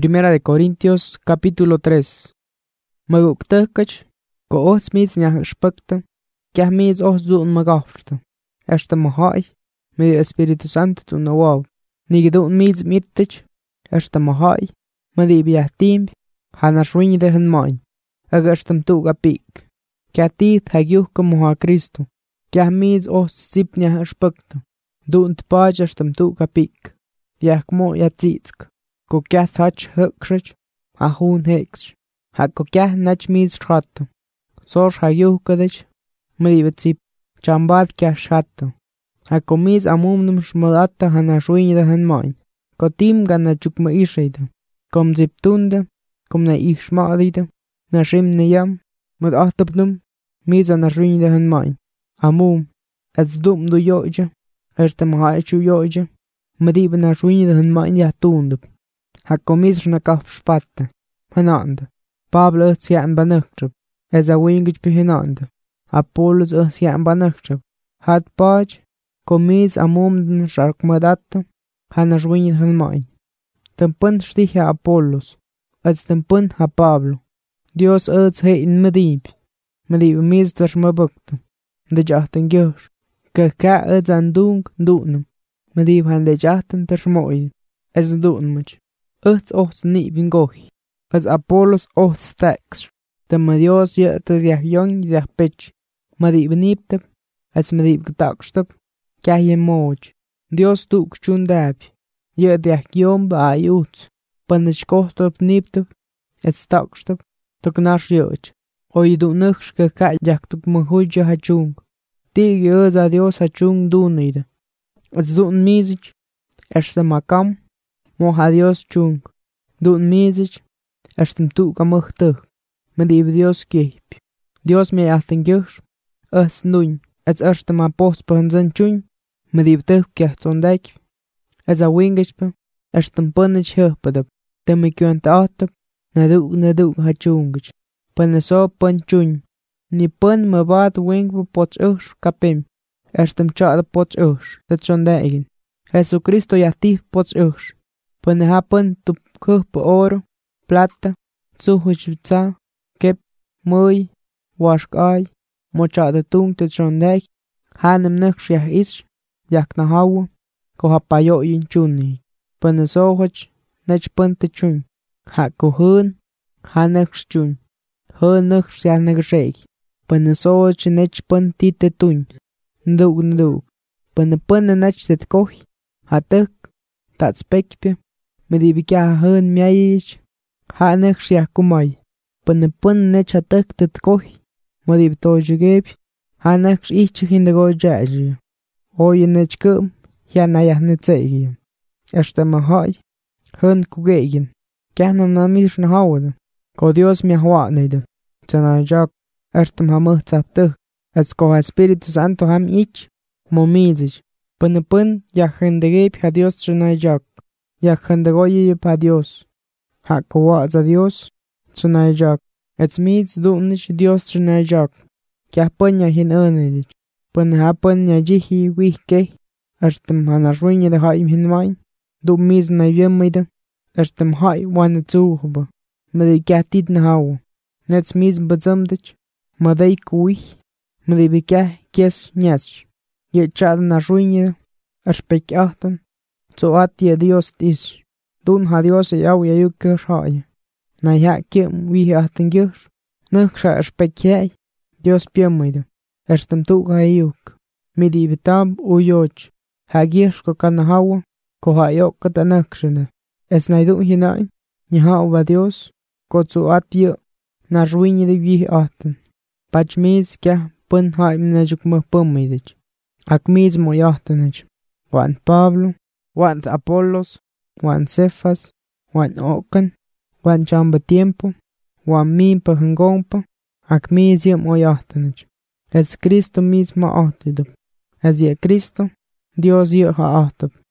Primera de Corintios, capítulo 3. Maguktekach, ko os mids nyah specta, kya mids os dun magafta. Esta mahai, medio Espíritu Santo tu nawab. Nigidun mids mittich, esta mahai, medio biatim, hanashwin de henmain. Agastam tu gapik. Kya tit hagyuh como Cristo. Kya mids os sip nyah specta. Dun tpaj astam tu gapik. Yakmo yatzitsk. Ko kya thach hukrich, ahun heks. Hako kya nach mids trato. Sor hagyuh kadich, medio zip. Chambad kya shato. Hako mids amumnum shmodata hanashwin de henmain. Ko tim gana chukma ishida. Kom zip tunda, kom na ich schmadida. Na shim niyam, met achtabnum, mids anashwin de henmain. Amum, ets dum du yoja, esta mahaichu yoja. Mediba nashwin de henmain ya tundub. Hako mids nakaf spatta. Hananda. Pablo ets yan banuktrub. Eza wingich behinanda. Apollos ets yan banuktrub. Had paj, kom mids amumden sharkmadata, hanashwin de henmain. Tempun sticha Apollos. Ets tempun ha Pablo. Dios ets he in medib. Medib mids tashmabukta. De jachten gyush. Ka ets andung dunum. Medib han de jachten tashmoy. Ez dunmach. Ets ots nibin gohi. Ez Apollos ots teks. De medios yete diach yon diach pech. Medib niptep. Ez medib gtakstep. Kya ye moj. Dios tuk chundab. Ye diach yon ba ayuts. Panich kohtop niptep. Ez takstep. Tuk nash yoch. Oy du nuksh ka jak tuk mhuja hachung. Tig yoz a Dios hachung dunida. Ez dun mizich. Eshte makam. Moha Dios chung. Dun mizich. Eshtem tuk amuchtug. Medib Dios kiep. Dios me achten gyush. Es nun. Ez eshtem apos panzan chung. Medib tuk kya sondek. Ez a wingishpe. Eshtem punich huppadab. Temme kyuant atap. Naduk hachungich. Paneso panchun. Ni pun mabad wing pots ush kapim. Erstem chada pots ush. Dat sondegen. Jesucristo yatif pots ush. Panehapan tup kup oro. Plata. Suhuchitza. Kep. Muy. Washkai. Mochada tung te sondeg. Hanem nuksh yah ish. Yak na hawa. Kohapayo yin chuni. Paneso hach. Nech punte chun. Hako hun. Hanaksh chun. Hunaksh yanagshake. Paneso chinech pun tite tun. Nduk. Panapun nach tet kohi. Hatuk. Tats pekpe. Medibika hun miayich. Hanaksh yakumay. Panapun nech hatuk tet kohi. Medib tojugeb. Hanaksh ich hindago jaji. Oye nech kum. Yanayah netzegi. Esta mahai. Hun kugegen. Kahnam na mish na hawada. Ko Dios mi ahwatnida. Tana jak. Erstem hamah tzaptuh. Ets ko Espíritu Santo ham ich. Momizich. Panapun yahendegeb ha Dios tana jak. Yahendegoye pa Dios. Hakawaz a Dios. Tana jak. Ets mids dunich Dios tana jak. Kya panya hin unedich. Panhapan ya jihi wihke. Erstem hanashwinye de haim hinmain. Du mids na yemida. Erstem hai wana zuhuba. Mede kyatit na hawa. Nets mids bazamdich. Madei kuih. Mede bika kies nyas. Ye chad na ruinye. Erspek achtan. So atia Dios is. Dun ha Dios yaw ya yukish haya. Na ya kiem wih achtan gyush. Nuksha erspek yay. Dios piamida. Erstem tuk ha yuk. Midi bitab uyoch. Hagish ko kana hawa. Ko ha yok kata nukshana. Es naidu hinain. Niha uba Dios. Kotsu atia. Na ruinye de wih achtan. Pach miz kya pun haim na jukma pumidich. Ak miz mo yachtanich. Wan Pablo. Wan Apollos. Wan Cefas. Wan Ocan. Wan chamba tiempo. Wan min pa hengompa. Ak miz yam mo yachtanich. Es Cristo mismo achtidub. Es ye Cristo. Dios ye ha achtab.